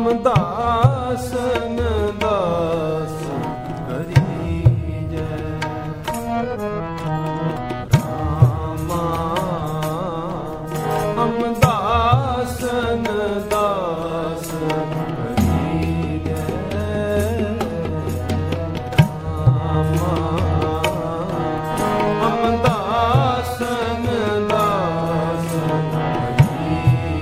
दासन दास हरि जय रामा हम दासन दास हरि जय रामा हम दासन दास हरि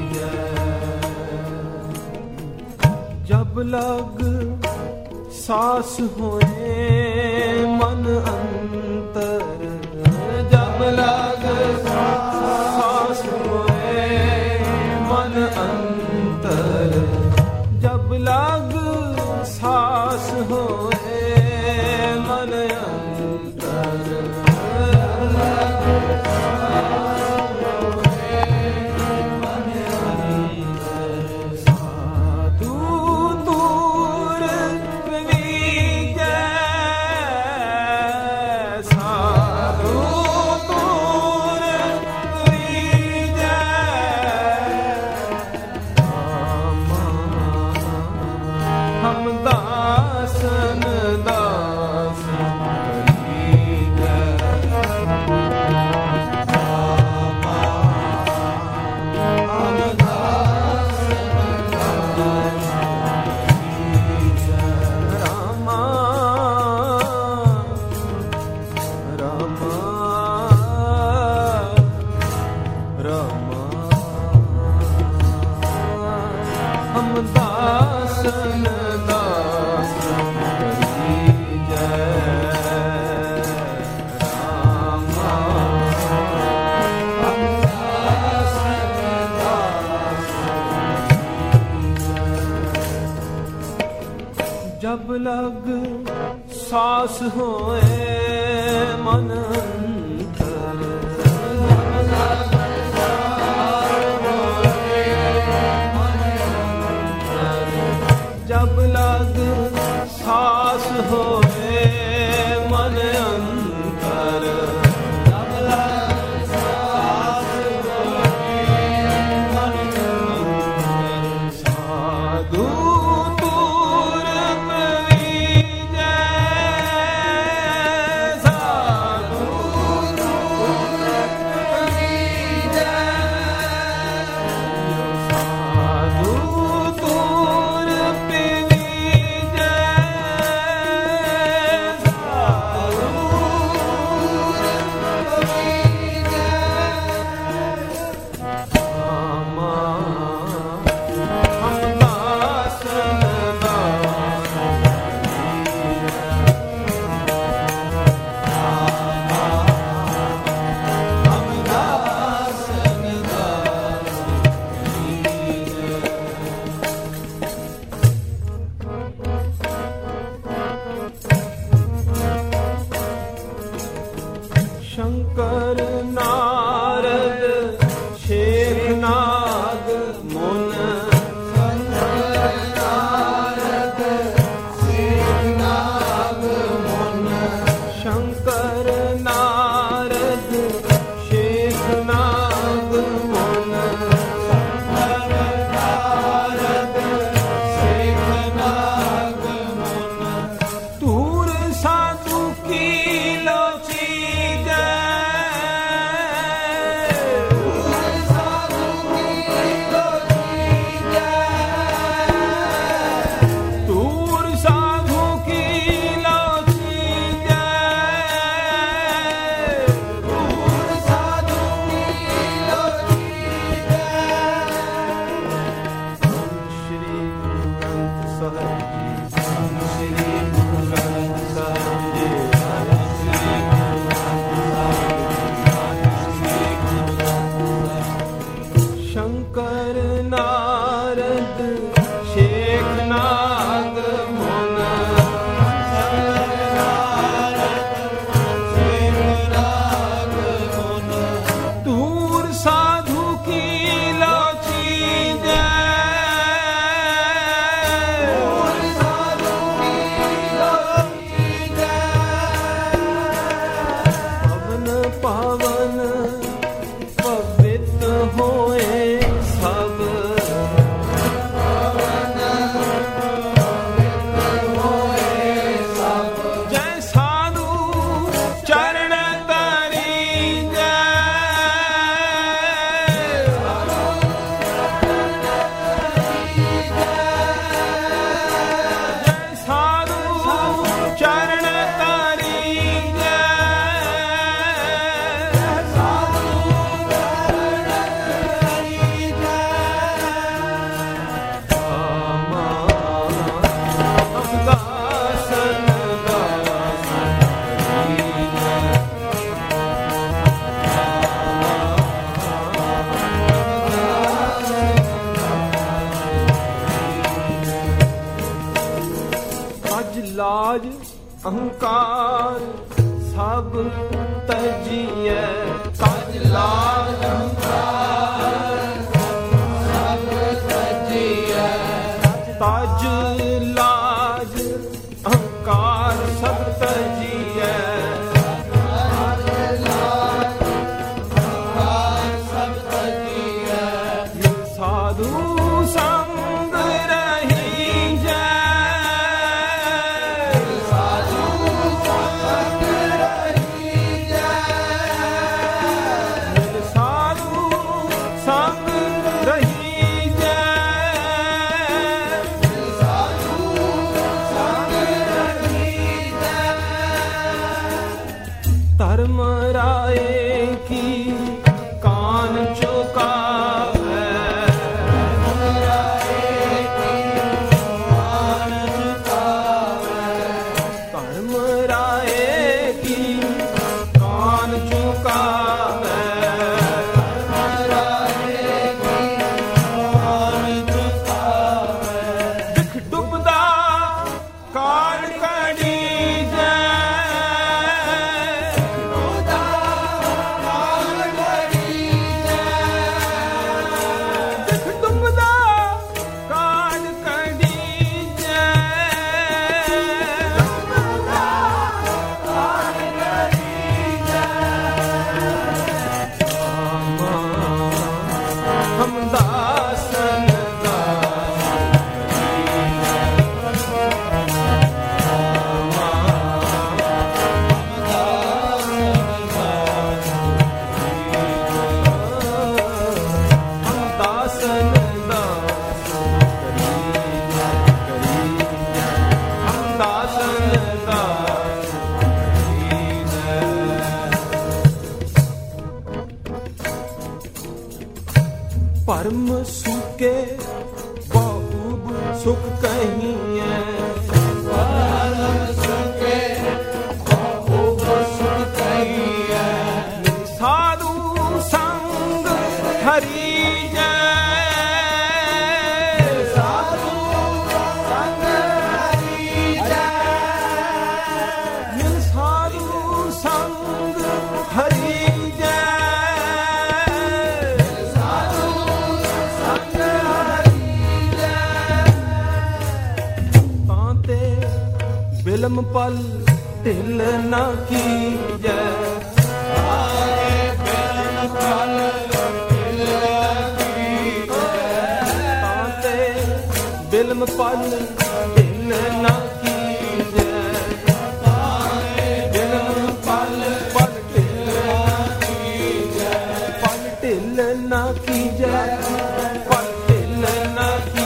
जय जब लग सास होए मन अंतर जब लग सास होए मन अंतर जब लग सास होए मन अंतर जब लग सास होए मन अंतर जब लग सास होए मन अंतर जब लग सास होए मन अंतर साधु शंकर नारद शेख नाग मुन शंकर नारद शेख नाग मुन शंकर नारद शेख नाग मुन शंकर नारद शेख नाग मुन तूर साधु की लोची ਸਭ ਤਜੀਐ ਤਜ ਲਾਜ ਸਭ ਤਜੀਐ ਤਜ ਲਾਜ ਅਹੰਕਾਰ ਸਭ ਤਜੀਐ ਧਰਮ ਰਾਏ ਕੀ ਕਾਨ ਚੁਕਾਵੇ ਧਰਮ ਰਾਏ ਕੀ ਕਾਨ ਚੁਕਾਵੇ ਦਿਖ ਡੁੱਬਦਾ ਕਾਲ ਕੜੀ ਪਰਮ ਸੁਕੇ ਬਹੁਬ ਸੁਖ ਕਹੀਐ ਪਰਮ ਸੁਕੇ ਬਹੁਬ ਸੁਖ ਕਹੀਐ ਸਾਧੂ ਸੰਗ ਹਰੀ ਜੈ ਸਾਧੂ ਸੰਗ ਹਰੀ ਜੈ ਸਾਧੂ ਸੰਗ ਹਰੀ ਜੈ ਬਿਲਮ ਪਲ ਢਿਲ ਨਾ ਕੀਜੈ ਬਿਲਮ ਪਲ ਢਿਲ ਨਾ ਕੀਜੈ ਤਾਤੇ ਬਿਲਮ ਪਲ ਢਿਲ ਨਾ ਕੀਜੈ ਬਿਲਮ ਪਲ ਪਲ ਢਿਲ ਨਾ ਕੀਜੈ ਪਲ ਢਿਲ ਨਾ ਕੀਜੈ ਪਲ ਢਿਲ ਨਾ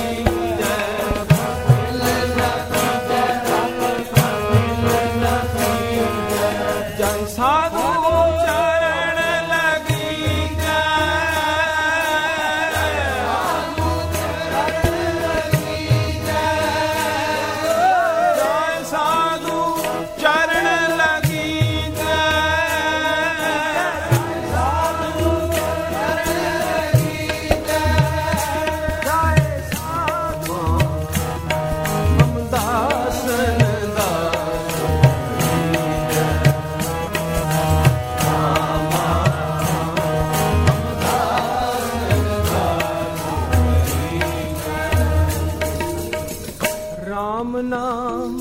ਸਾਧੂ ਚਰਨ ਲਗੀ ਜੈ ਸਾਧੂ ਚਰਨ ਲਗੀ ਜੈ ਸਾਧੂ ਚਰਨ ਲਗੀ ਜੈ ਸਾਧੂ ਹਮਦਾਸਨ ਰਾਮ ਨਾਮ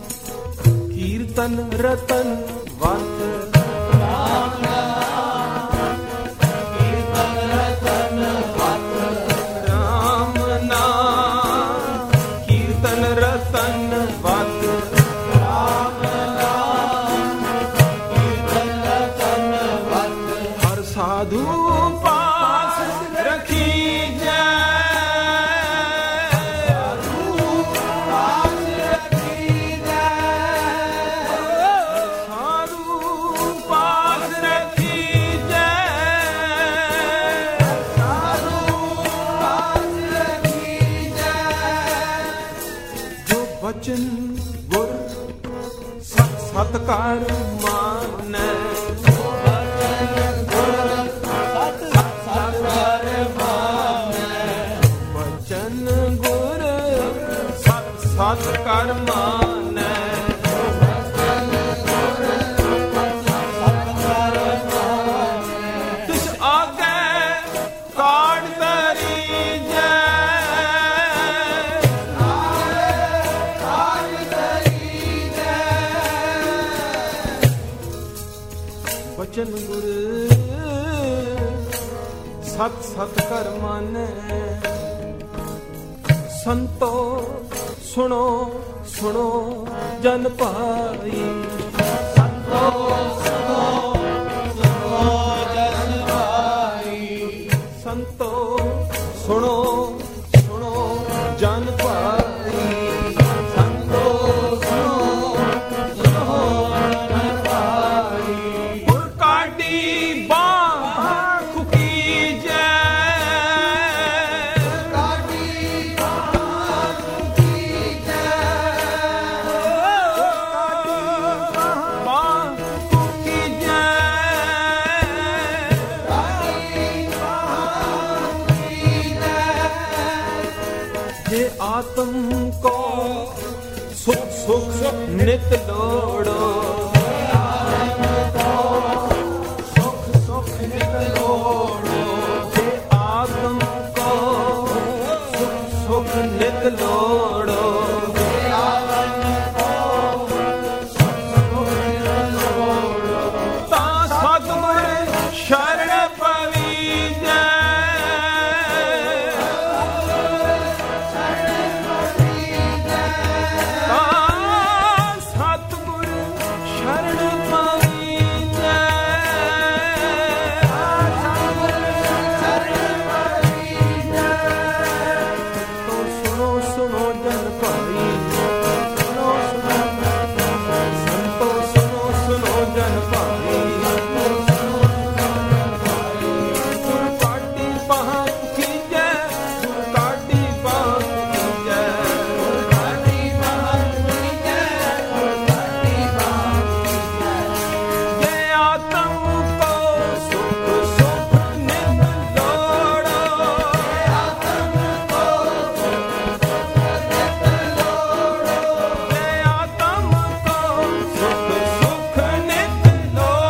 ਕੀਰਤਨ ਰਤਨ ਵਤ ਰਾਮ ਨਾਮ ਕੀਰਤਨ ਰਤਨ ਵਤ ਰਾਮ ਨਾਮ ਕੀਰਤਨ ਰਤਨ ਵਤ ਰਾਮ ਨਾਮ ਕੀਰਤਨ ਰਤਨ ਵਤ ਹਰ ਸਾਧੂ ਪਾਸ ਰਖੀ ਜੈ ਬਚਨ ਗੁਰ ਸਤ ਸਤਕਾਰ ਮਾਨੈ ਬਚਨ ਗੁਰ ਸਤ ਸਤਕਾਰ ਮਾਨੈ ਬਚਨ ਗੁਰ ਸਤ ਸਤਕਾਰ ਮਾਨੈ ਬਚਨ ਗੁਰ ਬਚਨ ਗੁਰ ਸਤ ਸਤ ਕਰ ਮਾਨੈ। ਸੰਤੋ ਸੁਣੋ ਸੁਣੋ ਜਨ ਭਾਈ, ਸੰਤੋ ਸੁਣੋ ਸੁਣੋ ਜਨ ਭਾਈ, ਸੰਤੋ ਸੁਣੋ ਸੁਣੋ ਜਨ ਭਾਈ, ਸੰਤੋ ਸੁਣੋ ਸੁਣੋ ਜਨ ਭਾਈ। ਗੁਰ ਕਾਢੀ ਬਾਖ ਕੀ ਜੈ, ਕਾਢੀ ਬਾਖ ਕੀ ਜੈ, ਬਾਖ ਕੀ ਜੈ, ਕਾਢੀ ਬਾਖ ਕੀ ਜੈ। ਜੇ ਆਤਮ ਕੋ ਸੁਖ ਸੁਖ ਨਿਤ ਲੋੜੋ, ਸੁਖ ਸੁਖ ਨਿਤ ਲੋੜੋ, ਜੇ ਆਤਮ ਕੋ ਸੁਖ ਸੁਖ ਨਿਤ ਲੋੜੋ, ਜੇ ਆਤਮ ਕੋ ਸੁਖ ਸੁਖ ਨਿਤ ਲੋੜੋ, ਤਾਂ ਸਤਿਗੁਰ ਸ਼ਰਨ ਪਵੀਜੈ, ਤਾਂ ਸਤਿਗੁਰ ਸ਼ਰਨ ਪਵੀਜੈ, ਤੋ ਸੁਣੋ ਸੁਣੋ ਜਨ ਭਾਈ, ਸੁਣੋ ਸੁਣੋ ਸੰਤੋ ਸੁਣੋ ਸੁਣੋ ਜਨ ਭਾਈ, ਗੁਰ ਕਾਢੀ ਬਾਖ ਕੀਜੈ, ਗੁਰ ਕਾਢੀ ਬਾਖ ਕੀਜੈ, ਗੁਰ ਕਾਢੀ ਬਾਖ ਕੀਜੈ, ਗੁਰ ਕਾਢੀ ਬਾਖ ਕੀਜੈ। ਜੇ ਆਤਮ ਕੋ ਸੁਖ ਸੁਖ ਨਿਤ ਲੋੜੋ, ਜੇ ਆਤਮ ਕੋ ਸੁਖ ਸੁਖ ਨਿਤ ਲੋੜੋ, ਜੇ ਆਤਮ ਕੋ ਸੁਖ ਸੁਖ ਨਿਤ ਲੋੜੋ,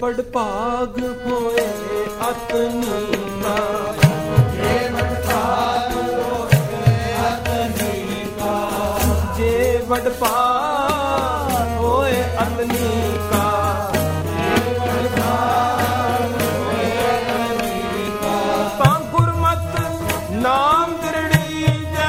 ਬੜ ਭਾਗ ਹੋਏ ਅਤਨੀ ਕਾ, ਜੇ ਬੜ ਭਾਗ ਹੋਏ ਅਤਨੀ ਕਾ, ਜੇ ਬੜ ਭਾਗ ਹੋਏ ਅਤਨੀ ਕਾ, ਜੇ ਬੜ ਭਾਗ ਹੋਏ ਅਤਨੀ ਕਾ। ਤਾਂ ਗੁਰਮਤਿ ਨਾਮ ਦ੍ਰਿੜੀ ਜੈ,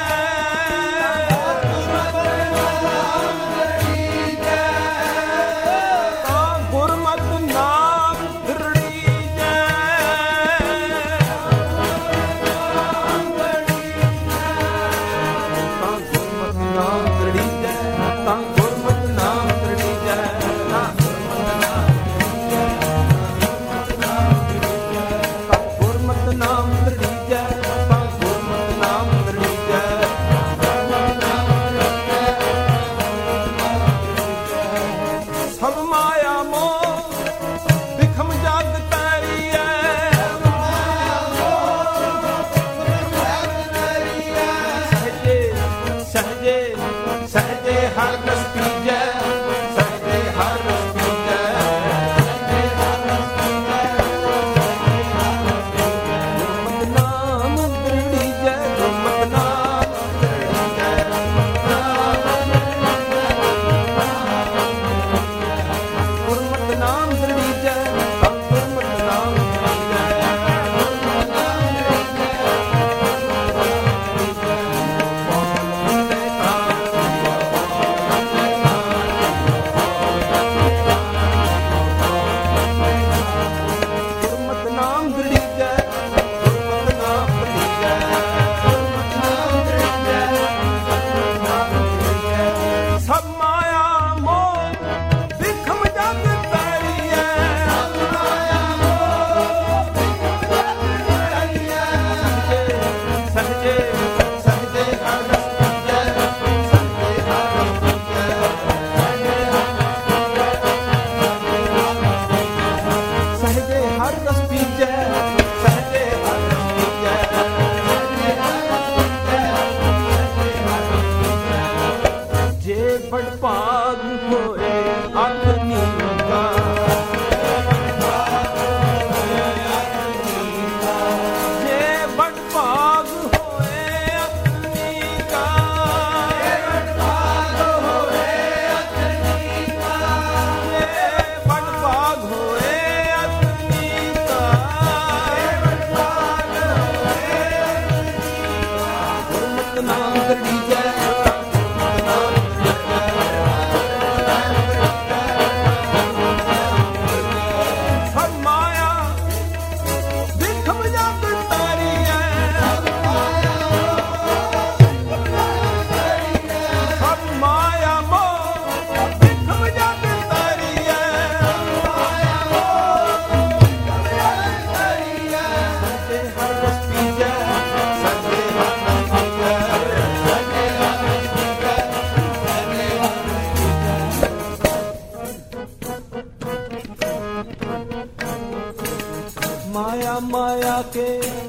माया माया के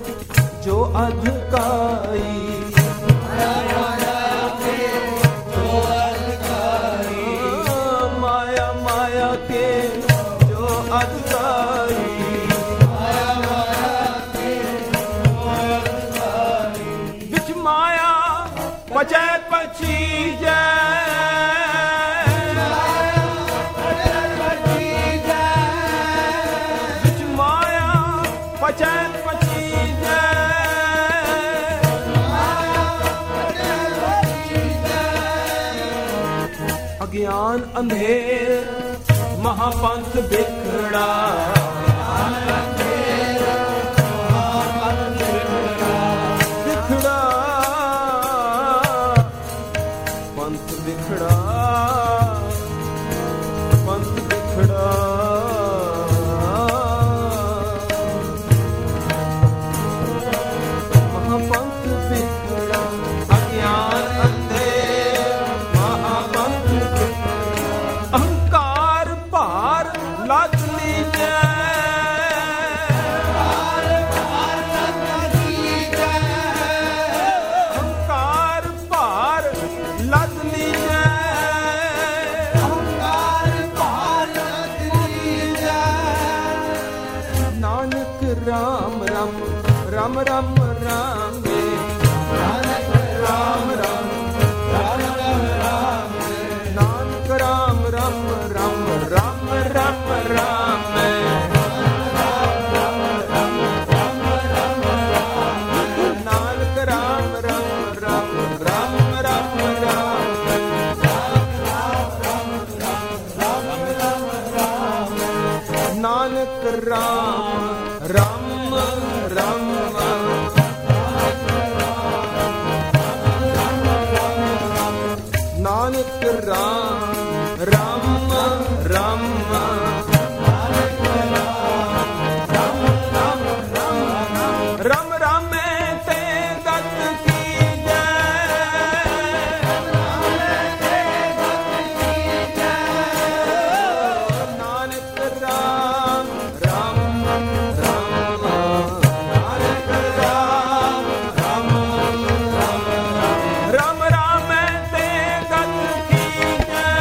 जो अधिकारी, माया माया के जो अधिकारी, माया माया के जो अधिकारी, माया माया के जो अधिकारी, बिच माया पचै पची जय, पचैन पची अज्ञान अंधेर महापंथ बिखड़ा, बिखड़ा पंथ बिखड़ा, पंथ बिखड़ा, महापंथ बिखड़ा, अज्ञान अंधेर महापंथ बिखड़ा, अहंकार पार लाद लीजिए। ਰਾਮ ਰਾਮ ਰਾਮੇ ਨਾਨਕ ਰਾਮ ਰਾਮ ਰਾਮ ਰਾਮ ਰਾਮੇ ਨਾਨਕ ਰਾਮ ਰਾਮ ਰਾਮ ਰਾਮ ਰਾਮ ਰਾਮੇ ਨਾਨਕ ਰਾਮ ਰਾਮ ਰਾਮ ਰਾਮ ਰਾਮ ਰਾਮੇ ਨਾਨਕ ਰਾਮ ਰਾਮ ਰਾਮ ਨਾਨਕ ਰਾਮ ਰਾਮ ਰਾਮ ਰਾਮ ਰਾਮੇ ਤੇ ਗਤ ਕੀਜੈ ਨਾਨਕ ਰਾਮ ਰਾਮ ਰਾਮ ਨਾਨਕ ਰਾਮ ਰਾਮ ਰਾਮ ਰਾਮੇ ਤੇ ਗਤ ਕੀਜੈ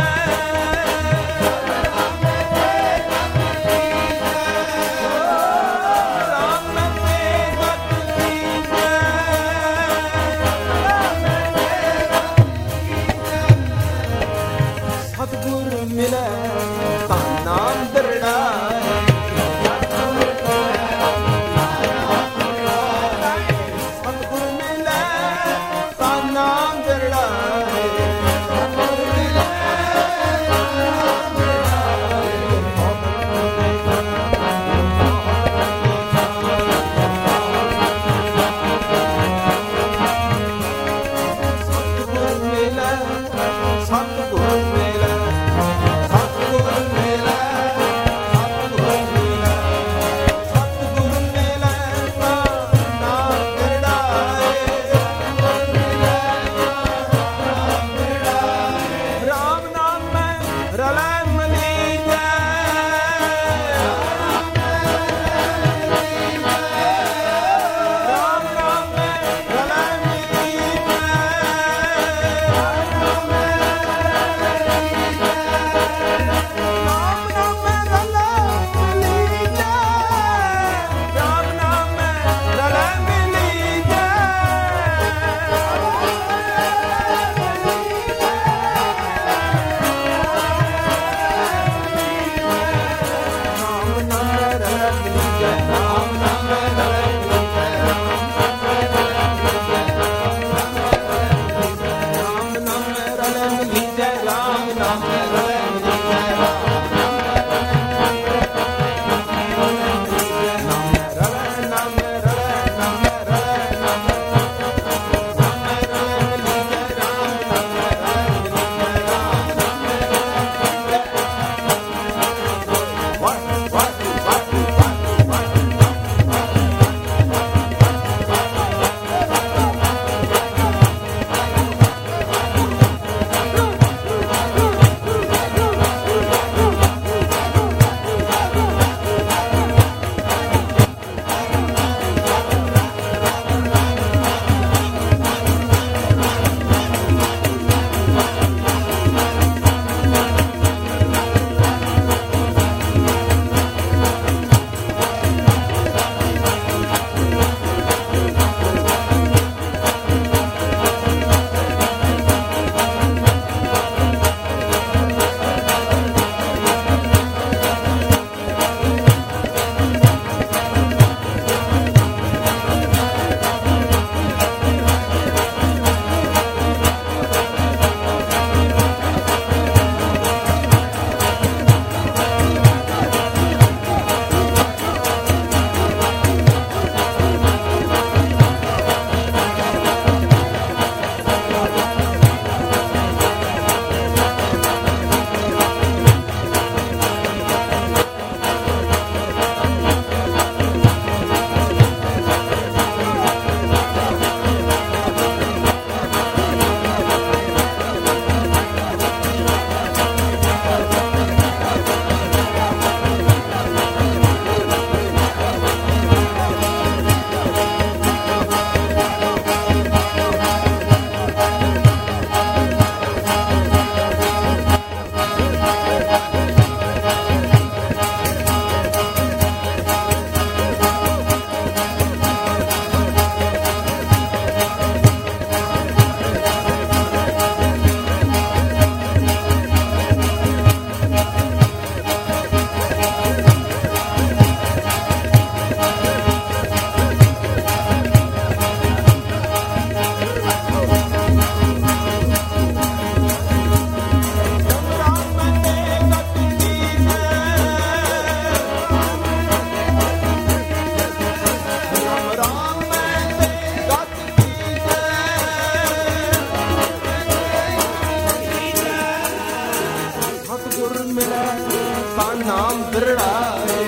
ਨਾਮ ਬਿਰੜਾਏ,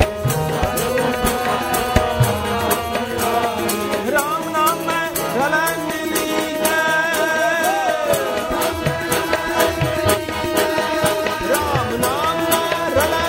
ਰਾਮ ਨਾਮ ਮੈਂ ਰਲੈ ਮਿਲੀ ਰਾਮ ਨਾਮ ਮੈਂ ਰਲੈ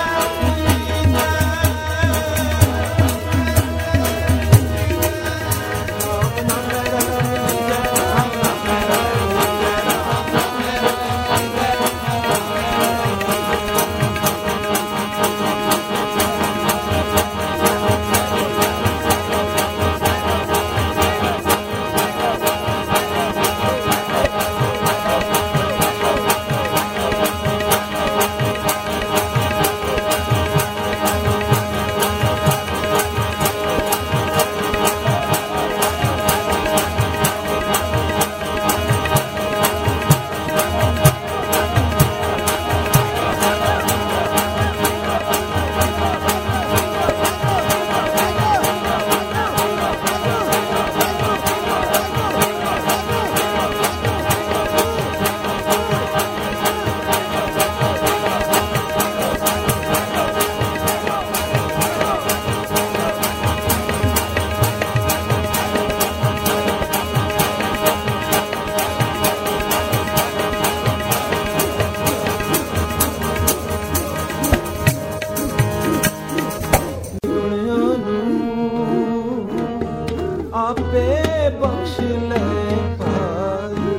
ਆਪੇ ਬਖਸ਼ ਲੈ ਭਾਈ,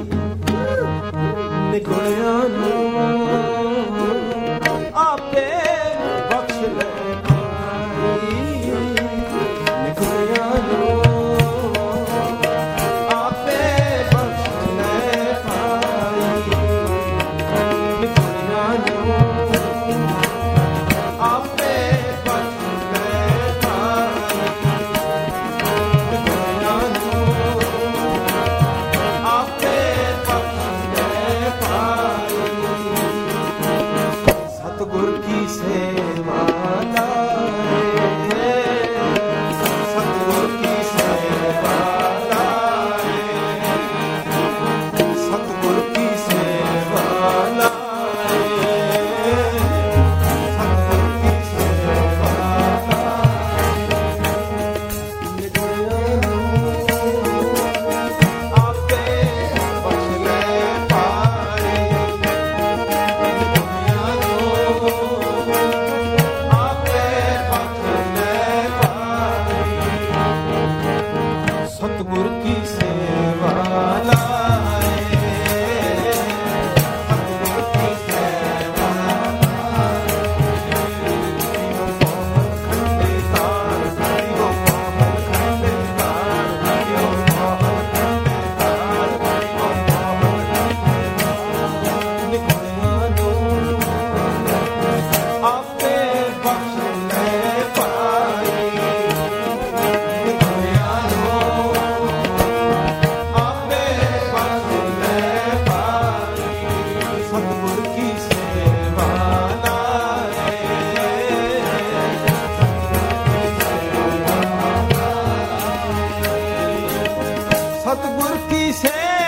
ਨਿਗੁਣਿਆਂ ਨੂੰ ਆਪੇ ਬਖਸ਼ ਲੈ ਭਾਈ, ਨਿਗੁਣਿਆਂ ਨੂੰ ਆਪੇ ਬਖਸ਼ ਲੈ ਭਾਈ, ਨਿਗੁਣਿਆਂ ਨੂੰ ਆਪੇ ਬਖਸ਼ ਲੈ ਭਾਈ, ਸਤਿਗੁਰ ਕੀ ਸੇਵਾ ਲਾਏ, ਸਤਿਗੁਰ ਕੀ ਸੇਵਾ ਲਾਏ, ਸਤਿਗੁਰ ਕੀ ਸੇਵਾ ਲਾਏ, ਸਤਿਗੁਰ ਕੀ ਸੇਵਾ ਲਾਏ, ਨਿਗੁਣਿਆਂ ਨੂੰ ਆਪੇ ਬਖਸ਼ ਲੈ ਭਾਈ, ਸਤਿਗੁਰ ਕੀ ਸੇਵਾ ਲਾਏ, ਸਤਿਗੁਰ ਕੀ ਸੇਵਾ ਲਾਏ, ਖੰਡੇ ਤਾਰ ਕਰਿਓ ਮੋਹਨ, ਖੰਡੇ ਤਾਰ ਕਰਿਓ ਮੋਹਨ, ਖੰਡੇ ਤਾਰ ਕਰਿਓ ਮੋਹਨ, ਨਿਗੁਣਿਆਂ ਨੂੰ ਆਪੇ ਬਖਸ਼ ਲੈ ਭਾਈ, ਨਿਗੁਣਿਆਂ ਨੂੰ ਆਪੇ ਬਖਸ਼ ਲੈ ਭਾਈ, ਸਤਿਗੁਰ ਕੀ ਸੇਵਾ ਲਾਏ, ਸਤਿਗੁਰ ਕੀ ਸੇਵਾ